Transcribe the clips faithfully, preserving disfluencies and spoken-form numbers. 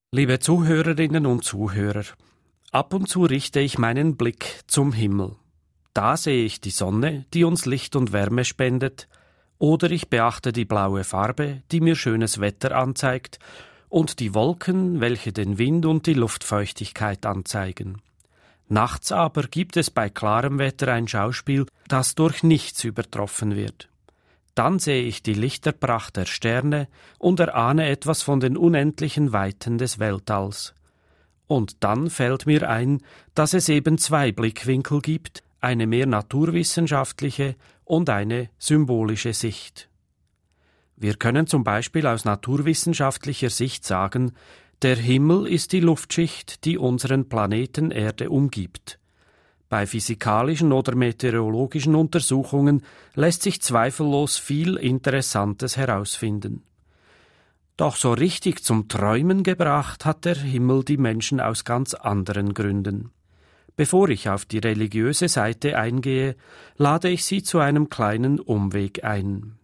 Liebe Zuhörerinnen und Zuhörer, ab und zu richte ich meinen Blick zum Himmel. Da sehe ich die Sonne, die uns Licht und Wärme spendet, oder ich beachte die blaue Farbe, die mir schönes Wetter anzeigt, und die Wolken, welche den Wind und die Luftfeuchtigkeit anzeigen. Nachts aber gibt es bei klarem Wetter ein Schauspiel, das durch nichts übertroffen wird. Dann sehe ich die Lichterpracht der Sterne und erahne etwas von den unendlichen Weiten des Weltalls. Und dann fällt mir ein, dass es eben zwei Blickwinkel gibt, eine mehr naturwissenschaftliche und eine symbolische Sicht. Wir können zum Beispiel aus naturwissenschaftlicher Sicht sagen, der Himmel ist die Luftschicht, die unseren Planeten Erde umgibt. Bei physikalischen oder meteorologischen Untersuchungen lässt sich zweifellos viel Interessantes herausfinden. Doch so richtig zum Träumen gebracht hat der Himmel die Menschen aus ganz anderen Gründen. Bevor ich auf die religiöse Seite eingehe, lade ich Sie zu einem kleinen Umweg ein.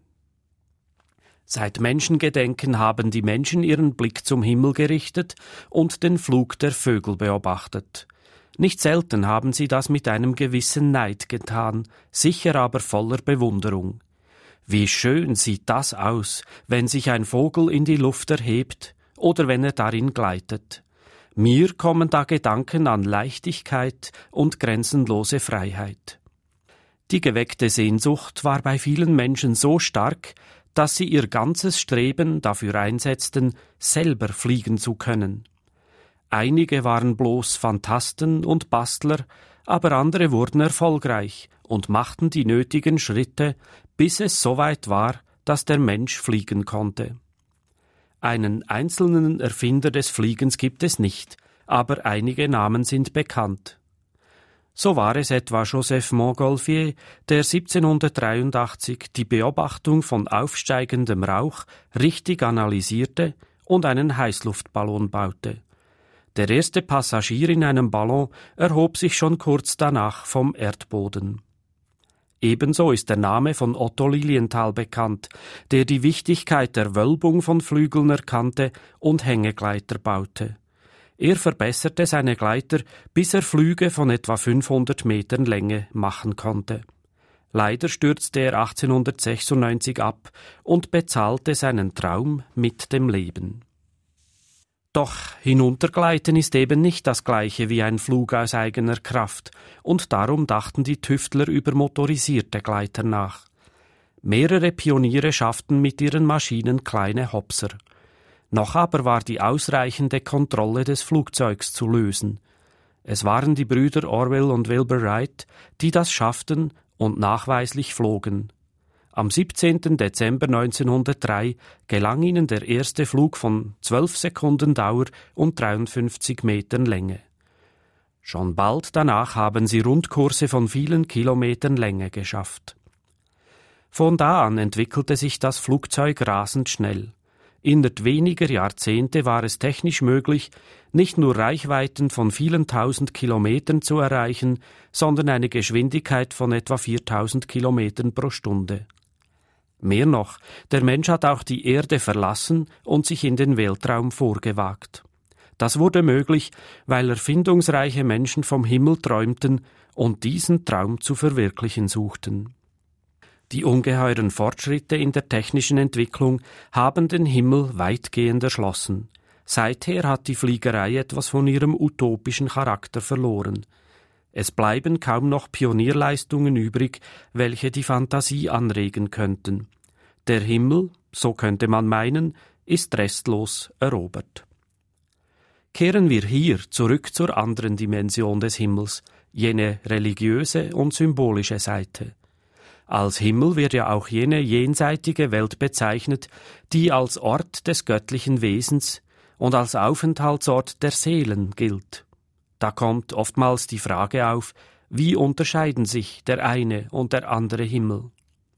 Seit Menschengedenken haben die Menschen ihren Blick zum Himmel gerichtet und den Flug der Vögel beobachtet. Nicht selten haben sie das mit einem gewissen Neid getan, sicher aber voller Bewunderung. Wie schön sieht das aus, wenn sich ein Vogel in die Luft erhebt oder wenn er darin gleitet. Mir kommen da Gedanken an Leichtigkeit und grenzenlose Freiheit. Die geweckte Sehnsucht war bei vielen Menschen so stark, dass sie ihr ganzes Streben dafür einsetzten, selber fliegen zu können. Einige waren bloß Phantasten und Bastler, aber andere wurden erfolgreich und machten die nötigen Schritte, bis es so weit war, dass der Mensch fliegen konnte. Einen einzelnen Erfinder des Fliegens gibt es nicht, aber einige Namen sind bekannt. So war es etwa Joseph Montgolfier, der siebzehnhundertdreiundachtzig die Beobachtung von aufsteigendem Rauch richtig analysierte und einen Heißluftballon baute. Der erste Passagier in einem Ballon erhob sich schon kurz danach vom Erdboden. Ebenso ist der Name von Otto Lilienthal bekannt, der die Wichtigkeit der Wölbung von Flügeln erkannte und Hängegleiter baute. Er verbesserte seine Gleiter, bis er Flüge von etwa fünfhundert Metern Länge machen konnte. Leider stürzte er achtzehnhundertsechsundneunzig ab und bezahlte seinen Traum mit dem Leben. Doch hinuntergleiten ist eben nicht das Gleiche wie ein Flug aus eigener Kraft, und darum dachten die Tüftler über motorisierte Gleiter nach. Mehrere Pioniere schafften mit ihren Maschinen kleine Hopser. Noch aber war die ausreichende Kontrolle des Flugzeugs zu lösen. Es waren die Brüder Orville und Wilbur Wright, die das schafften und nachweislich flogen. Am siebzehnten Dezember neunzehnhundertdrei gelang ihnen der erste Flug von zwölf Sekunden Dauer und dreiundfünfzig Metern Länge. Schon bald danach haben sie Rundkurse von vielen Kilometern Länge geschafft. Von da an entwickelte sich das Flugzeug rasend schnell. Innerhalb weniger Jahrzehnte war es technisch möglich, nicht nur Reichweiten von vielen tausend Kilometern zu erreichen, sondern eine Geschwindigkeit von etwa viertausend Kilometern pro Stunde. Mehr noch, der Mensch hat auch die Erde verlassen und sich in den Weltraum vorgewagt. Das wurde möglich, weil erfindungsreiche Menschen vom Himmel träumten und diesen Traum zu verwirklichen suchten. Die ungeheuren Fortschritte in der technischen Entwicklung haben den Himmel weitgehend erschlossen. Seither hat die Fliegerei etwas von ihrem utopischen Charakter verloren. Es bleiben kaum noch Pionierleistungen übrig, welche die Fantasie anregen könnten. Der Himmel, so könnte man meinen, ist restlos erobert. Kehren wir hier zurück zur anderen Dimension des Himmels, jene religiöse und symbolische Seite. Als Himmel wird ja auch jene jenseitige Welt bezeichnet, die als Ort des göttlichen Wesens und als Aufenthaltsort der Seelen gilt. Da kommt oftmals die Frage auf, wie unterscheiden sich der eine und der andere Himmel?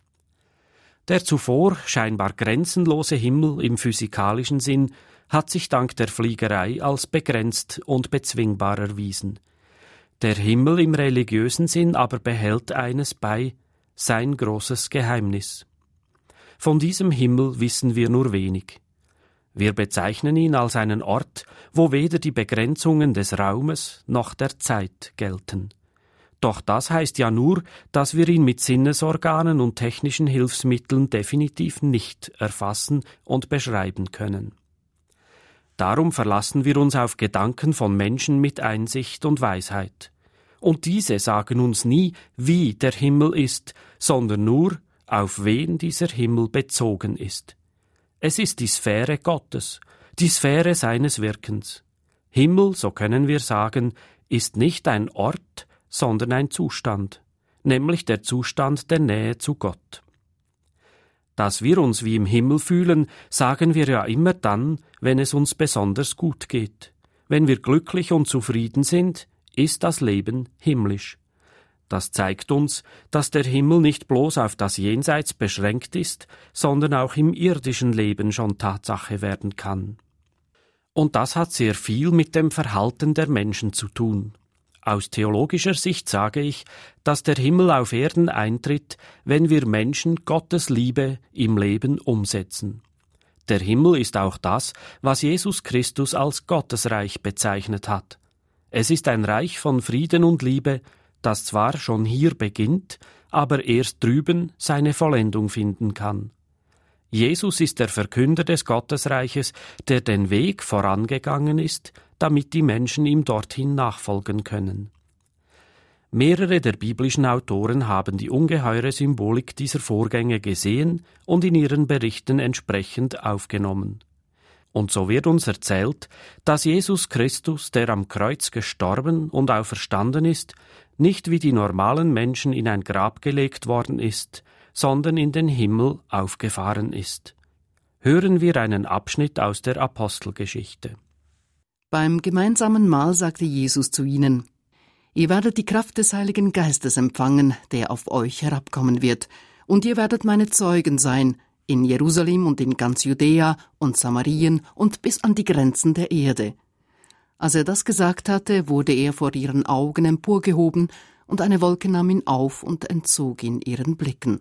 Der zuvor scheinbar grenzenlose Himmel im physikalischen Sinn hat sich dank der Fliegerei als begrenzt und bezwingbar erwiesen. Der Himmel im religiösen Sinn aber behält eines bei, sein großes Geheimnis. Von diesem Himmel wissen wir nur wenig. Wir bezeichnen ihn als einen Ort, wo weder die Begrenzungen des Raumes noch der Zeit gelten. Doch das heißt ja nur, dass wir ihn mit Sinnesorganen und technischen Hilfsmitteln definitiv nicht erfassen und beschreiben können. Darum verlassen wir uns auf Gedanken von Menschen mit Einsicht und Weisheit. Und diese sagen uns nie, wie der Himmel ist, sondern nur, auf wen dieser Himmel bezogen ist. Es ist die Sphäre Gottes, die Sphäre seines Wirkens. Himmel, so können wir sagen, ist nicht ein Ort, sondern ein Zustand, nämlich der Zustand der Nähe zu Gott. Dass wir uns wie im Himmel fühlen, sagen wir ja immer dann, wenn es uns besonders gut geht. Wenn wir glücklich und zufrieden sind, ist das Leben himmlisch. Das zeigt uns, dass der Himmel nicht bloß auf das Jenseits beschränkt ist, sondern auch im irdischen Leben schon Tatsache werden kann. Und das hat sehr viel mit dem Verhalten der Menschen zu tun. Aus theologischer Sicht sage ich, dass der Himmel auf Erden eintritt, wenn wir Menschen Gottes Liebe im Leben umsetzen. Der Himmel ist auch das, was Jesus Christus als Gottesreich bezeichnet hat. Es ist ein Reich von Frieden und Liebe, das zwar schon hier beginnt, aber erst drüben seine Vollendung finden kann. Jesus ist der Verkünder des Gottesreiches, der den Weg vorangegangen ist, damit die Menschen ihm dorthin nachfolgen können. Mehrere der biblischen Autoren haben die ungeheure Symbolik dieser Vorgänge gesehen und in ihren Berichten entsprechend aufgenommen. Und so wird uns erzählt, dass Jesus Christus, der am Kreuz gestorben und auferstanden ist, nicht wie die normalen Menschen in ein Grab gelegt worden ist, sondern in den Himmel aufgefahren ist. Hören wir einen Abschnitt aus der Apostelgeschichte. Beim gemeinsamen Mahl sagte Jesus zu ihnen: Ihr werdet die Kraft des Heiligen Geistes empfangen, der auf euch herabkommen wird, und ihr werdet meine Zeugen sein, in Jerusalem und in ganz Judäa und Samarien und bis an die Grenzen der Erde. Als er das gesagt hatte, wurde er vor ihren Augen emporgehoben, und eine Wolke nahm ihn auf und entzog ihn ihren Blicken.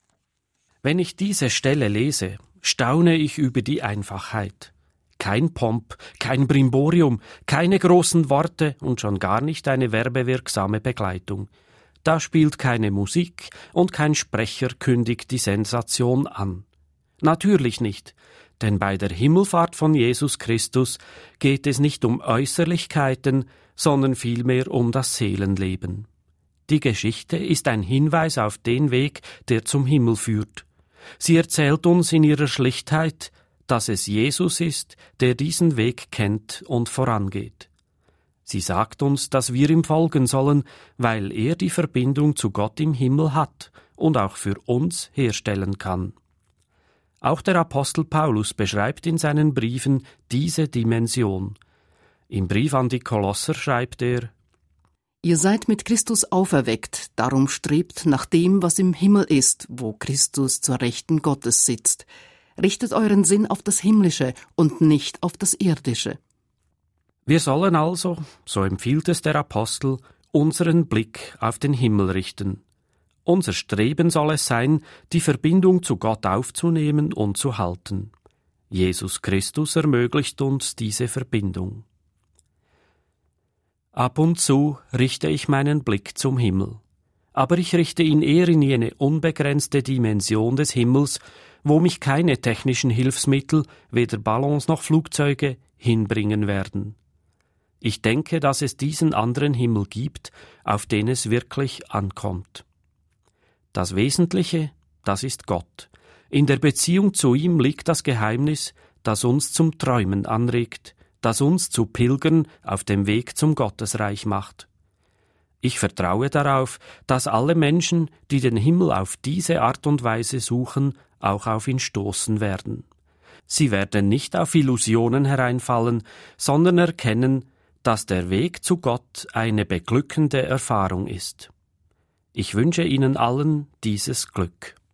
Wenn ich diese Stelle lese, staune ich über die Einfachheit. Kein Pomp, kein Brimborium, keine großen Worte und schon gar nicht eine werbewirksame Begleitung. Da spielt keine Musik und kein Sprecher kündigt die Sensation an. Natürlich nicht, denn bei der Himmelfahrt von Jesus Christus geht es nicht um Äußerlichkeiten, sondern vielmehr um das Seelenleben. Die Geschichte ist ein Hinweis auf den Weg, der zum Himmel führt. Sie erzählt uns in ihrer Schlichtheit, dass es Jesus ist, der diesen Weg kennt und vorangeht. Sie sagt uns, dass wir ihm folgen sollen, weil er die Verbindung zu Gott im Himmel hat und auch für uns herstellen kann. Auch der Apostel Paulus beschreibt in seinen Briefen diese Dimension. Im Brief an die Kolosser schreibt er: Ihr seid mit Christus auferweckt, darum strebt nach dem, was im Himmel ist, wo Christus zur Rechten Gottes sitzt. Richtet euren Sinn auf das Himmlische und nicht auf das Irdische. Wir sollen also, so empfiehlt es der Apostel, unseren Blick auf den Himmel richten. Unser Streben soll es sein, die Verbindung zu Gott aufzunehmen und zu halten. Jesus Christus ermöglicht uns diese Verbindung. Ab und zu richte ich meinen Blick zum Himmel. Aber ich richte ihn eher in jene unbegrenzte Dimension des Himmels, wo mich keine technischen Hilfsmittel, weder Ballons noch Flugzeuge, hinbringen werden. Ich denke, dass es diesen anderen Himmel gibt, auf den es wirklich ankommt. Das Wesentliche, das ist Gott. In der Beziehung zu ihm liegt das Geheimnis, das uns zum Träumen anregt, das uns zu Pilgern auf dem Weg zum Gottesreich macht. Ich vertraue darauf, dass alle Menschen, die den Himmel auf diese Art und Weise suchen, auch auf ihn stoßen werden. Sie werden nicht auf Illusionen hereinfallen, sondern erkennen, dass der Weg zu Gott eine beglückende Erfahrung ist. Ich wünsche Ihnen allen dieses Glück.